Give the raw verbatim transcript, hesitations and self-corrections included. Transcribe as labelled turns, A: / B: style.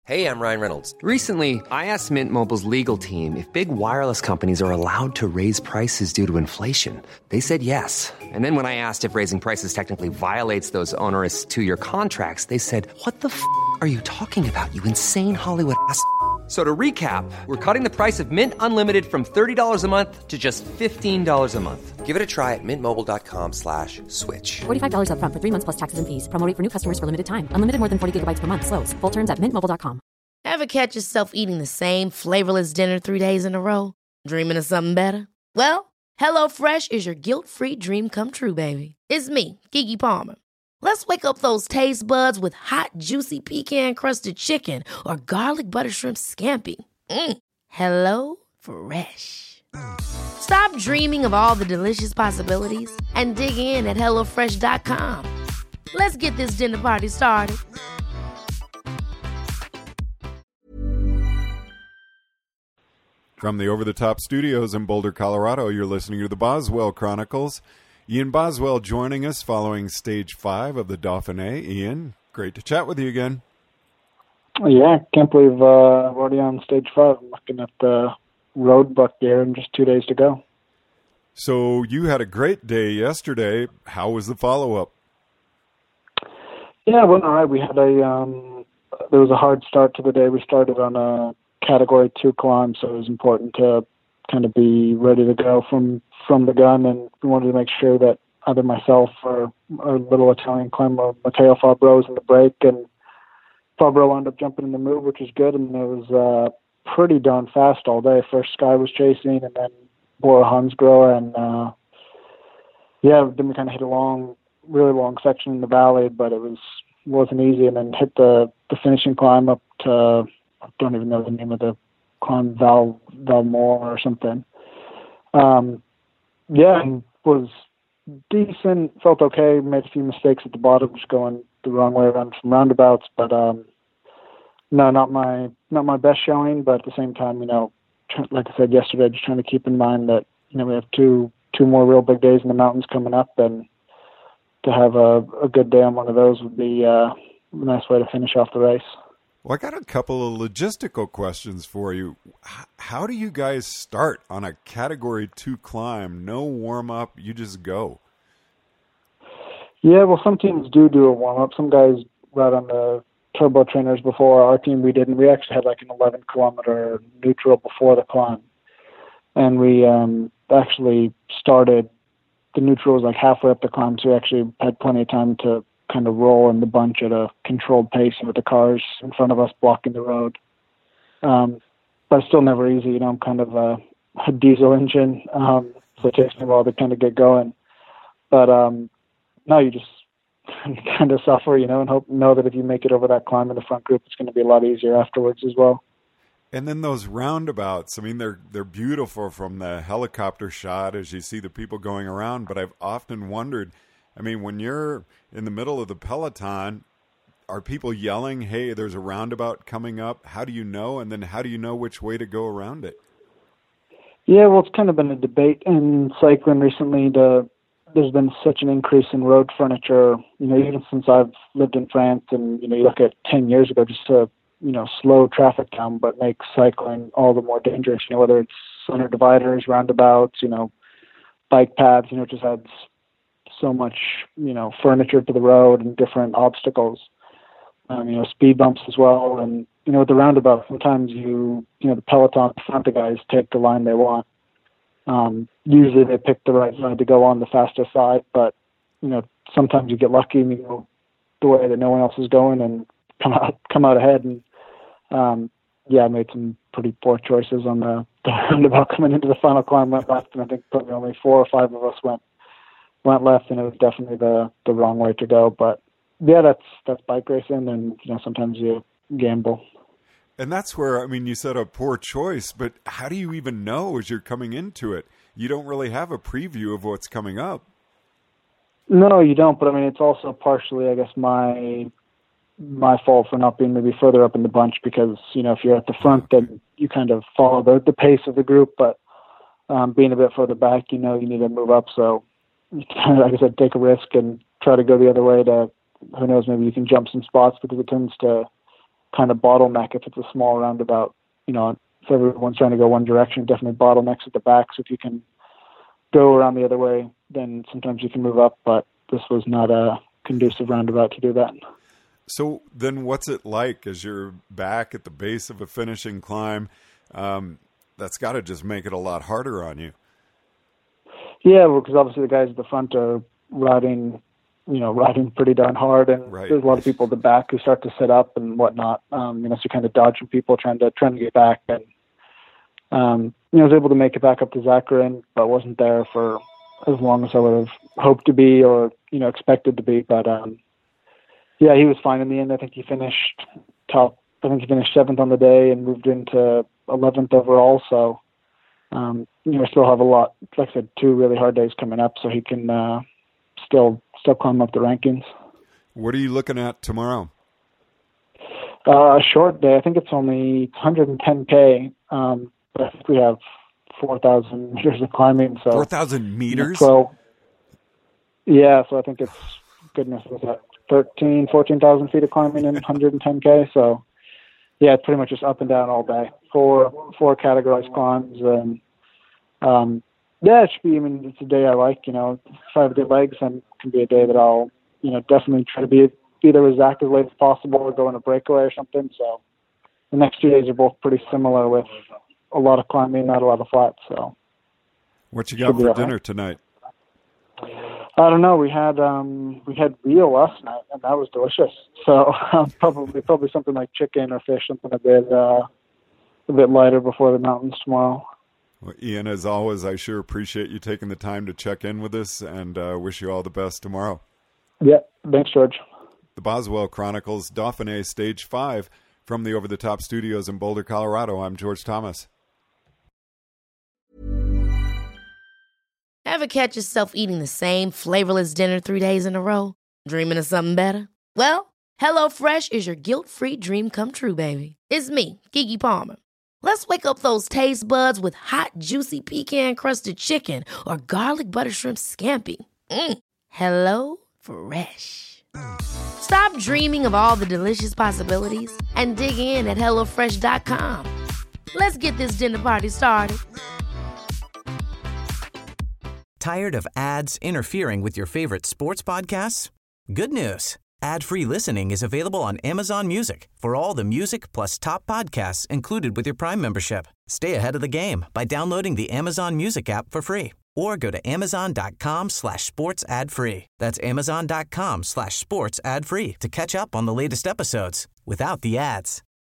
A: Hey, I'm Ryan Reynolds.
B: Recently, I asked Mint Mobile's legal team if big wireless companies are allowed to raise prices due to inflation. They said yes. And then when I asked if raising prices technically violates those onerous two-year contracts, they said, "What the f*** are you talking about, you insane Hollywood ass?" So to recap, we're cutting the price of Mint Unlimited from thirty dollars a month to just fifteen dollars a month.
A: Give it a try at mintmobile.com slash switch.
C: forty-five dollars up front for three months plus taxes and fees. Promo rate for new customers for limited time. Unlimited more than forty gigabytes per month. Slows full terms at mint mobile dot com.
D: Ever catch yourself eating the same flavorless dinner three days in a row? Dreaming of something better? Well, HelloFresh is your guilt-free dream come true, baby. It's me, Keke Palmer. Let's wake up those taste buds with hot, juicy pecan-crusted chicken or garlic butter shrimp scampi. Mm. Hello Fresh. Stop dreaming of all the delicious possibilities and dig in at hello fresh dot com. Let's get this dinner party started.
E: From the Over the Top Studios in Boulder, Colorado, you're listening to the Boswell Chronicles. Ian Boswell joining us following stage five of the Dauphiné. Ian, great to chat with you again.
F: Yeah, can't believe uh, we're already on stage five. I'm looking at the road book here and just two days to go.
E: So you had a great day yesterday. How was the follow-up?
F: Yeah, it went all right. We had a, um, there was a hard start to the day. We started on a category two climb, so it was important to kind of be ready to go from, from the gun, and we wanted to make sure that either myself or our little Italian climber, Matteo Fabro, was in the break, and Fabro wound up jumping in the move, which was good, and it was uh, pretty darn fast all day. First Sky was chasing, and then Bora Hansgrohe, and uh, yeah, then we kind of hit a long, really long section in the valley, but it was wasn't easy, and then hit the, the finishing climb up to, I don't even know the name of the climb, Val Valmore or something. Um, yeah, and was decent, felt okay, made a few mistakes at the bottom, just going the wrong way around from roundabouts, but um, no, not my not my best showing, but at the same time, you know, like I said yesterday, just trying to keep in mind that, you know, we have two two more real big days in the mountains coming up, and to have a, a good day on one of those would be uh, a nice way to finish off the race.
E: Well, I got a couple of logistical questions for you. How do you guys start on a category two climb? No warm-up, you just go.
F: Yeah, well, some teams do do a warm-up. Some guys ride on the turbo trainers before. Our team, we didn't. We actually had like an eleven-kilometer neutral before the climb. And we um, actually started, the neutral was like halfway up the climb, so we actually had plenty of time to kind of roll in the bunch at a controlled pace with the cars in front of us blocking the road. Um, but it's still never easy. You know, I'm kind of a, a diesel engine, um, so it takes me a while to kind of get going. But um, no, you just kind of suffer, you know, and hope know that if you make it over that climb in the front group, it's going to be a lot easier afterwards as well.
E: And then those roundabouts, I mean, they're they're beautiful from the helicopter shot as you see the people going around. But I've often wondered, I mean, when you're in the middle of the peloton, are people yelling, hey, there's a roundabout coming up? How do you know? And then how do you know which way to go around it?
F: Yeah, well, it's kind of been a debate in cycling recently. To, there's been such an increase in road furniture, you know, even since I've lived in France. And, you know, you look at ten years ago, just to, you know, slow traffic down, but make cycling all the more dangerous, you know, whether it's center dividers, roundabouts, you know, bike paths, you know, it just adds so much, you know, furniture to the road and different obstacles, um, you know, speed bumps as well. And, you know, with the roundabout, sometimes you, you know, the peloton in front, the guys take the line they want. Um, usually they pick the right side to go on, the faster side, but, you know, sometimes you get lucky and you go the way that no one else is going and come out, come out ahead. And, um, yeah, I made some pretty poor choices on the, the roundabout coming into the final climb, went left, and I think probably only four or five of us went went left, and it was definitely the, the wrong way to go. But yeah, that's, that's bike racing, and, you know, sometimes you gamble.
E: And that's where, I mean, you said a poor choice, but how do you even know as you're coming into it? You don't really have a preview of what's coming up.
F: No, you don't. But I mean, it's also partially, I guess, my, my fault for not being maybe further up in the bunch, because, you know, if you're at the front, then you kind of follow the, the pace of the group, but um, being a bit further back, you know, you need to move up. So, like I said, take a risk and try to go the other way to, who knows, maybe you can jump some spots, because it tends to kind of bottleneck if it's a small roundabout. You know, if everyone's trying to go one direction, definitely bottlenecks at the back. So if you can go around the other way, then sometimes you can move up. But this was not a conducive roundabout to do that.
E: So then what's it like as you're back at the base of a finishing climb? Um, that's got to just make it a lot harder on you.
F: Yeah, well, because obviously the guys at the front are riding, you know, riding pretty darn hard, and
E: right.
F: There's a lot of people at the back who start to sit up and whatnot. Um, you know, so you're kind of dodging people trying to trying to get back, and um, you know, I was able to make it back up to Zakarin, but wasn't there for as long as I would have hoped to be or you know expected to be. But um, yeah, he was fine in the end. I think he finished top. I think he finished seventh on the day and moved into eleventh overall. So, um, you know, still have a lot, like I said, two really hard days coming up, so he can uh, still still climb up the rankings.
E: What are you looking at tomorrow?
F: Uh, a short day. I think it's only one hundred ten K, um, but I think we have four thousand meters of climbing. So
E: four thousand meters?
F: twelve. Yeah, so I think it's, goodness, was that thirteen, fourteen thousand feet of climbing in one hundred ten K. So, yeah, it's pretty much just up and down all day. Four four categorized climbs. And, um, yeah, it should be, I mean, it's a day I like, you know, if I have good legs, then it can be a day that I'll, you know, definitely try to be either with Zach as late as possible or go on a breakaway or something. So the next two days are both pretty similar with a lot of climbing, not a lot of flats. So
E: what you got for dinner tonight?
F: I don't know. We had um, we had veal last night, and that was delicious. So um, probably probably something like chicken or fish, something a bit uh, a bit lighter before the mountains tomorrow.
E: Well, Ian, as always, I sure appreciate you taking the time to check in with us, and uh, wish you all the best tomorrow.
F: Yeah, thanks, George.
E: The Boswell Chronicles, Dauphiné Stage five, from the Over the Top Studios in Boulder, Colorado. I'm George Thomas.
D: Ever catch yourself eating the same flavorless dinner three days in a row? Dreaming of something better? Well, HelloFresh is your guilt-free dream come true, baby. It's me, Keke Palmer. Let's wake up those taste buds with hot, juicy pecan-crusted chicken or garlic butter shrimp scampi. Mm. Hello Fresh. Stop dreaming of all the delicious possibilities and dig in at hello fresh dot com. Let's get this dinner party started.
G: Tired of ads interfering with your favorite sports podcasts? Good news. Ad-free listening is available on Amazon Music for all the music plus top podcasts included with your Prime membership. Stay ahead of the game by downloading the Amazon Music app for free or go to amazon.com slash sports ad free. That's amazon.com slash sports ad free to catch up on the latest episodes without the ads.